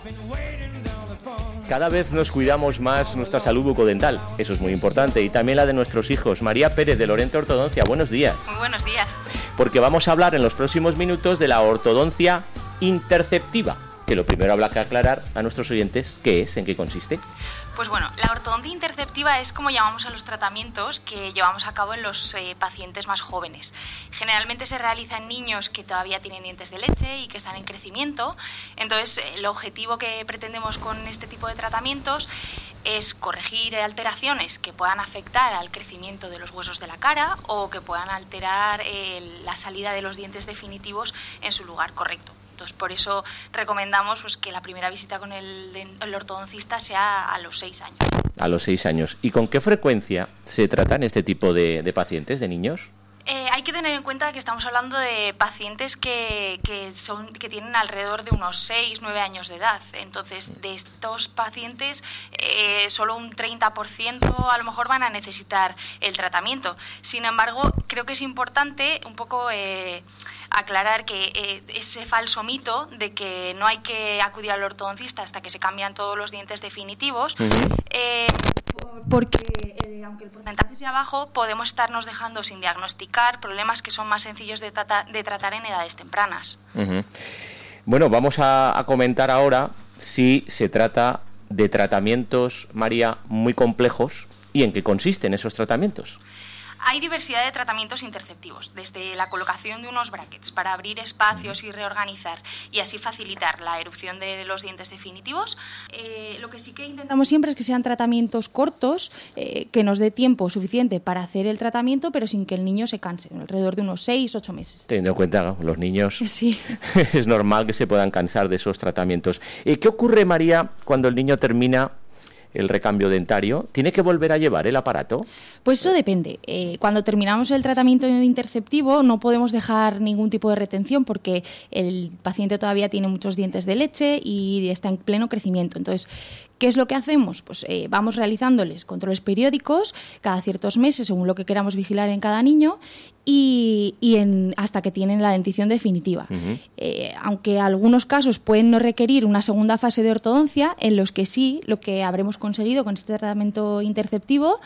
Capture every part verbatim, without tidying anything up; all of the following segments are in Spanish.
Cada vez nos cuidamos más nuestra salud bucodental, eso es muy importante, y también la de nuestros hijos. María Pérez, de Lorente Ortodoncia, buenos días. Muy buenos días. Porque vamos a hablar en los próximos minutos de la ortodoncia interceptiva, que lo primero habrá que aclarar a nuestros oyentes qué es, en qué consiste. Pues bueno, la ortodoncia interceptiva es como llamamos a los tratamientos que llevamos a cabo en los eh, pacientes más jóvenes. Generalmente se realiza en niños que todavía tienen dientes de leche y que están en crecimiento. Entonces, el objetivo que pretendemos con este tipo de tratamientos es corregir alteraciones que puedan afectar al crecimiento de los huesos de la cara o que puedan alterar eh, la salida de los dientes definitivos en su lugar correcto. Entonces, por eso recomendamos pues, que la primera visita con el, el ortodoncista sea a los seis años. A los seis años. ¿Y con qué frecuencia se tratan este tipo de, de pacientes, de niños? Eh, hay que tener en cuenta que estamos hablando de pacientes que, que, son, que tienen alrededor de unos seis, nueve años de edad. Entonces, de estos pacientes, eh, solo un treinta por ciento a lo mejor van a necesitar el tratamiento. Sin embargo, creo que es importante un poco eh, aclarar que eh, ese falso mito de que no hay que acudir al ortodoncista hasta que se cambian todos los dientes definitivos, uh-huh. eh, porque eh, aunque el porcentaje sea bajo, podemos estarnos dejando sin diagnosticar problemas que son más sencillos de, trata, de tratar en edades tempranas. Uh-huh. Bueno, vamos a, a comentar ahora si se trata de tratamientos, María, muy complejos y en qué consisten esos tratamientos. Hay diversidad de tratamientos interceptivos, desde la colocación de unos brackets para abrir espacios y reorganizar y así facilitar la erupción de los dientes definitivos. Eh, lo que sí que intentamos siempre es que sean tratamientos cortos, eh, que nos dé tiempo suficiente para hacer el tratamiento, pero sin que el niño se canse, alrededor de unos seis, ocho meses. Teniendo en cuenta los niños, sí. Es normal que se puedan cansar de esos tratamientos. Eh, ¿Qué ocurre, María, cuando el niño termina el recambio dentario? ¿Tiene que volver a llevar el aparato? Pues eso depende. Eh, cuando terminamos el tratamiento interceptivo no podemos dejar ningún tipo de retención porque el paciente todavía tiene muchos dientes de leche y está en pleno crecimiento. Entonces, ¿qué es lo que hacemos? Pues eh, vamos realizándoles controles periódicos cada ciertos meses según lo que queramos vigilar en cada niño y, y en, hasta que tienen la dentición definitiva. Uh-huh. Eh, aunque algunos casos pueden no requerir una segunda fase de ortodoncia, en los que sí, lo que habremos conseguido con este tratamiento interceptivo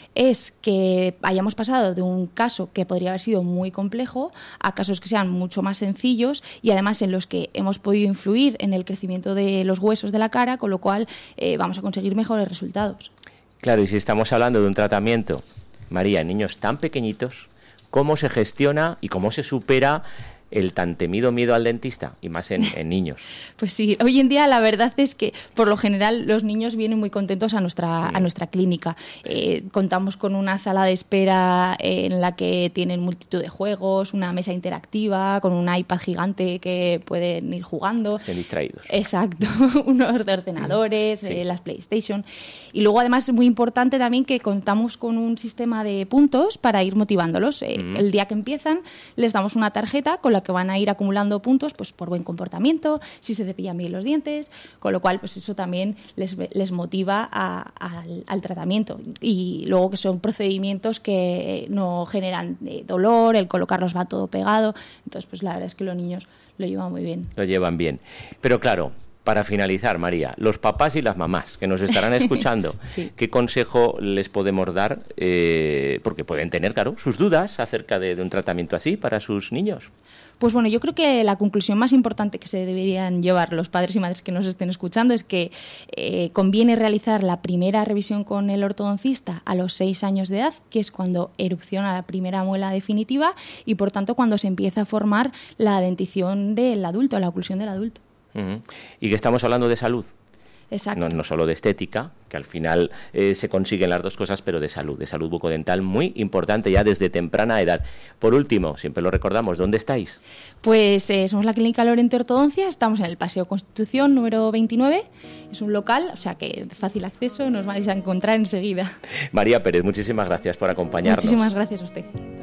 es que hayamos pasado de un caso que podría haber sido muy complejo a casos que sean mucho más sencillos y además en los que hemos podido influir en el crecimiento de los huesos de la cara, con lo cual eh, vamos a conseguir mejores resultados. Claro, y si estamos hablando de un tratamiento, María, en niños tan pequeñitos, ¿cómo se gestiona y cómo se supera el tan temido miedo al dentista, y más en, en niños? Pues sí, hoy en día la verdad es que por lo general los niños vienen muy contentos a nuestra, a nuestra clínica. Eh, contamos con una sala de espera en la que tienen multitud de juegos, una mesa interactiva, con un iPad gigante que pueden ir jugando. Estén distraídos. Exacto, unos de ordenadores, sí. eh, las PlayStation. Y luego además es muy importante también que contamos con un sistema de puntos para ir motivándolos. Eh, mm. El día que empiezan les damos una tarjeta con la que van a ir acumulando puntos pues por buen comportamiento, si se cepillan bien los dientes, con lo cual pues eso también les, les motiva a, a, al, al tratamiento. Y luego que son procedimientos que no generan eh, dolor, el colocarlos va todo pegado, entonces pues la verdad es que los niños lo llevan muy bien. Lo llevan bien. Pero claro, para finalizar, María, los papás y las mamás que nos estarán escuchando, sí. ¿Qué consejo les podemos dar? Eh, porque pueden tener, claro, sus dudas acerca de, de un tratamiento así para sus niños. Pues bueno, yo creo que la conclusión más importante que se deberían llevar los padres y madres que nos estén escuchando es que eh, conviene realizar la primera revisión con el ortodoncista a los seis años de edad, que es cuando erupciona la primera muela definitiva y, por tanto, cuando se empieza a formar la dentición del adulto, la oclusión del adulto. Uh-huh. Y que estamos hablando de salud. Exacto. No, no solo de estética, que al final eh, se consiguen las dos cosas, pero de salud, de salud bucodental, muy importante ya desde temprana edad. Por último, siempre lo recordamos, ¿dónde estáis? Pues eh, somos la Clínica Lorente Ortodoncia, estamos en el Paseo Constitución número veintinueve, es un local, o sea que de fácil acceso, nos vais a encontrar enseguida. María Pérez, muchísimas gracias por acompañarnos. Muchísimas gracias a usted.